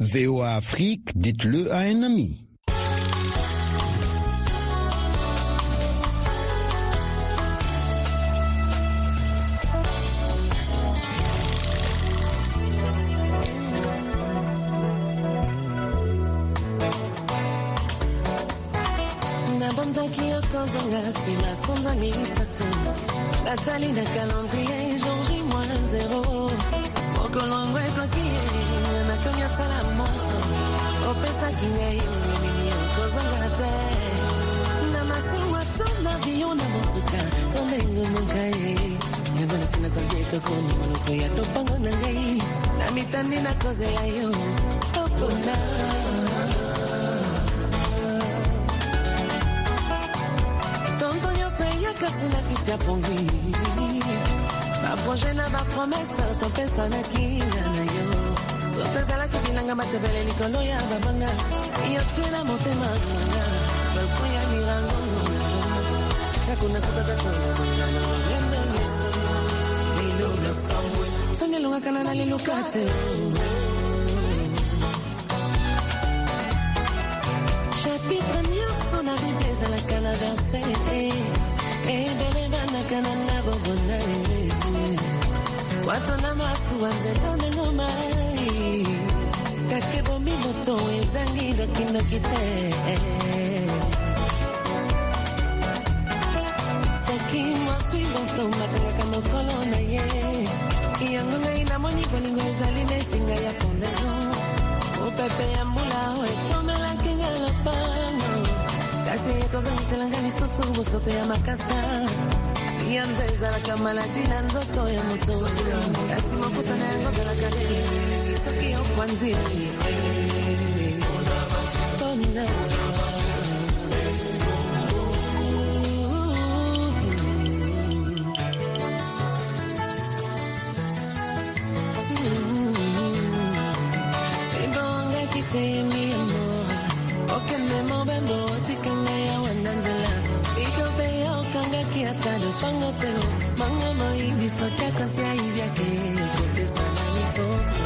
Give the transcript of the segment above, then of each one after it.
VOA Afrique, dites-le à un ami. Nathalie de calendrier, Georgie -0. Mokolongo ekokie, nakonya tala moto. Opesa kingai, nini kozongate. Namasi watu na vio na motuka, tolengo nungai. Yabana sina tanzeka koni manuko ya topango nangai. Na mitani na koze ya yo, opona. Kasina kitia pongi ba projet na ba promesse ton pesa na kinga na yo so pesa la kibinanga matebele likolo ya babanga iyo tena motema kanga bakoya mirango kakuna kutaka tona na nenda yeso lilo na samwe sonye lunga kana na lilukate chapitre nyoso na bibeza la canadase Ebelebana kanana bobona Watona masu wanze done ngomai Kakebo mimoto ezangi dokino kite Soki mwasui bonto makanga kano kolona ye Iyango nga inamoni kolingo ezaline singa ya kondezo Upepe ya mbula hoe komela kinga lopano Kasi koza miselangani soso musote ya makasa Yanzeza la kamaladina nzoto ya moto Kasi mapusa na yango za la kaderi Soki yo kwanzia Kona Ebonga kite mi amor Oke memo bembo Atado pango pero manga moi biso cha kantia ivya ke kopesa na mifoto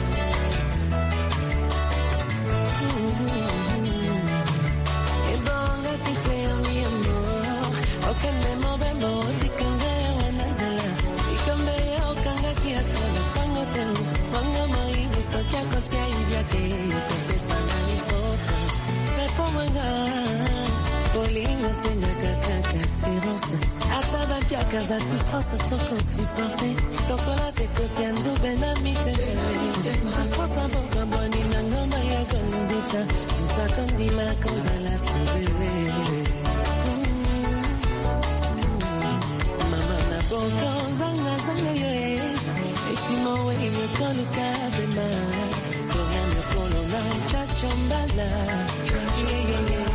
Ebonga kite mi amor okene mo bembo tikanga wanazala ikambe okanga kia atado pango pero manga moi biso cha kantia ivya ke kopesa na mifoto Repo manga Bolingo senga kaka sirosa Ataba piaka basi fasa toko supporte Tokola te kote ando bena mite Sasa boka boni na ngoma ya konduta Mutakondi la koza la sobebe Mama na boka zanga zanga yoe Etimo we yo kolu kabema Korea me kolo na chachombala Yeah yeah yeah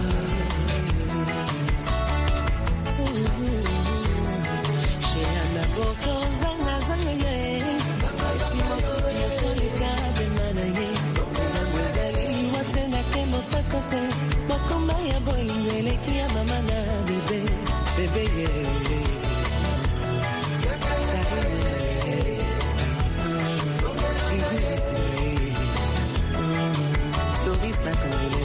Boko zanga zanga ye Simo kuya kolika bemana ye Zangwezali watena kemo takote Boko maya boli wele kia mama na bebe Bebe ye Doris na kongile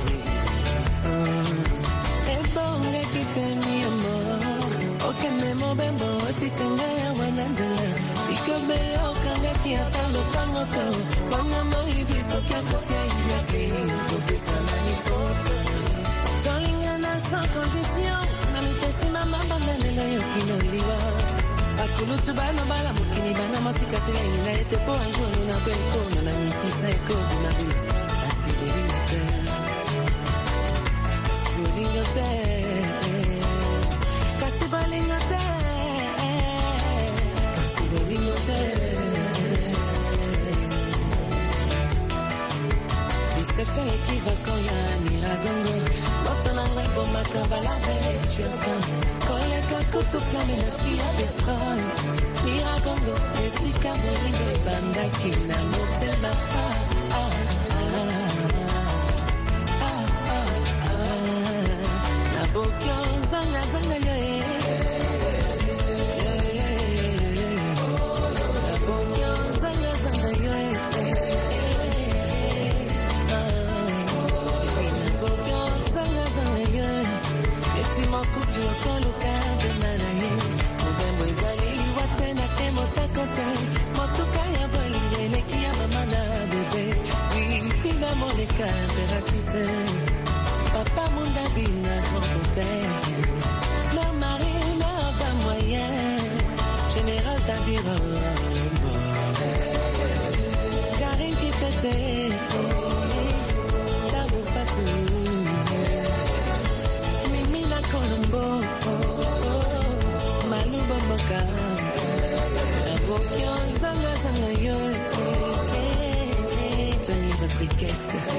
Ebonge kite mi amor Oke memo bembo tikanga ya wanandela Ikobe ya okanga kia talo pangoto Wanga moi biso kia kotia iwake Kopesa na ni foto Tolinga na sans condition Na mitesi mama banda nela yo kinoliwa Akulutu bana bala mukini bana masika sila inina ete po anjolo na belko Na misisa eko bina bila Asibolingote Asibolingote Kasibolingote Deception equivoque ya miragongo Motona ngwebo makabala vechuka Kole kakutu plame na kia petrol Miragongo esika moringo ebandaki na motema Na bokyo zanga zanga yoe Africa impératrice. Papa Mundabi na grand mère Marie, mère pas moyen. Général Tabira. Karine qui t'était. Tabou Fatou. Mimi na Colombo. Malou Bomboka. Abokion Zanga Zanga yo. Tony Rodriguez.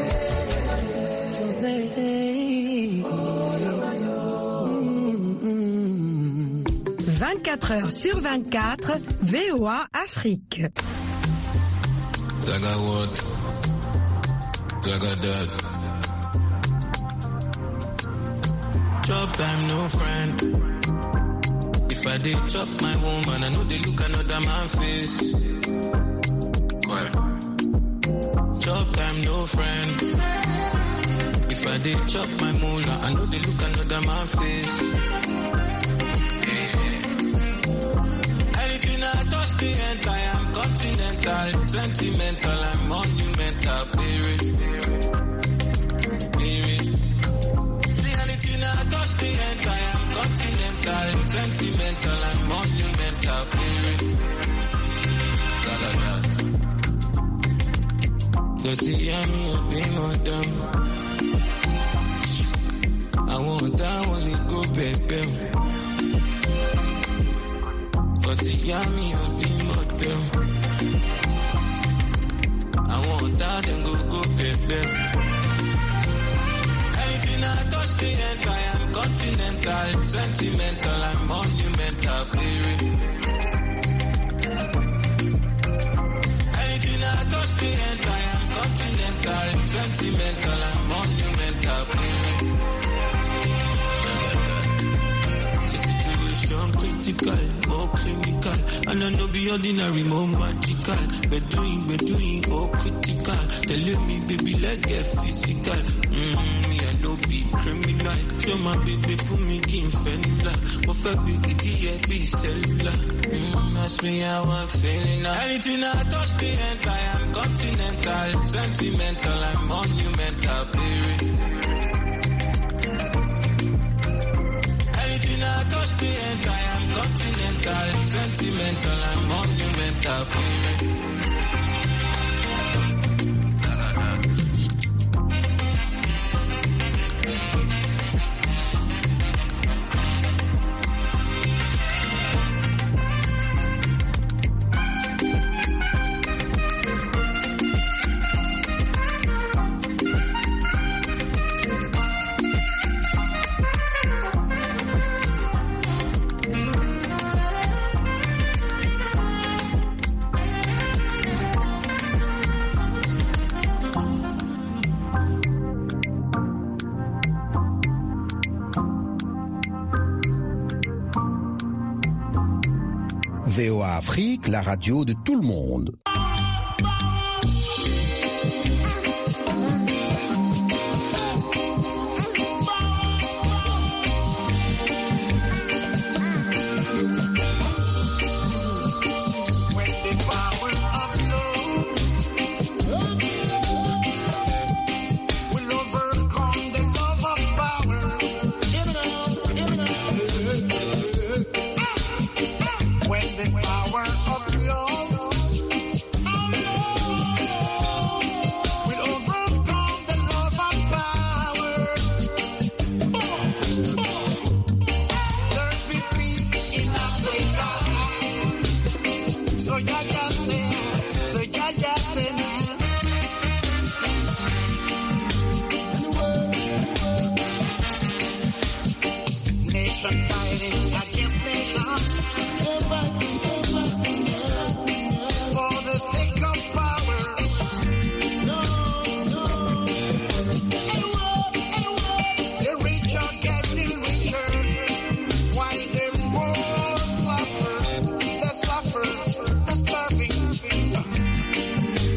24 heures sur 24, VOA Afrique. Zaga what? Zaga that. Chop time, no friend. If I did chop my woman, I know they look another man's face. What? Chop time, no friend. If I did chop my moolah, I know they look another man's face. Anything I touch the end, I am continental, sentimental, I'm monumental, baby. See anything I touch the end, I am continental, sentimental, I'm monumental, baby. Cause see, I'm being on them. I want that one to go baby. Cause the yummy will be more them. I want that and go baby. Anything I touch the end, I am continental, sentimental, I'm monumental, baby. Anything I touch the end, I am continental, sentimental, I'm monumental, baby. Critical, more clinical, and I know be ordinary, more magical. Bedouin, oh critical. Tell me, baby, let's get physical. Me, I know be criminal. Show my baby for me, King Fenula. But for big idiot, be cellular. Ask me how I'm feeling now. Anything I touch the end, I am continental, sentimental, I'm monumental, baby. Touch the end, I am continental, sentimental, I'm monumental, baby. VOA Afrique, la radio de tout le monde.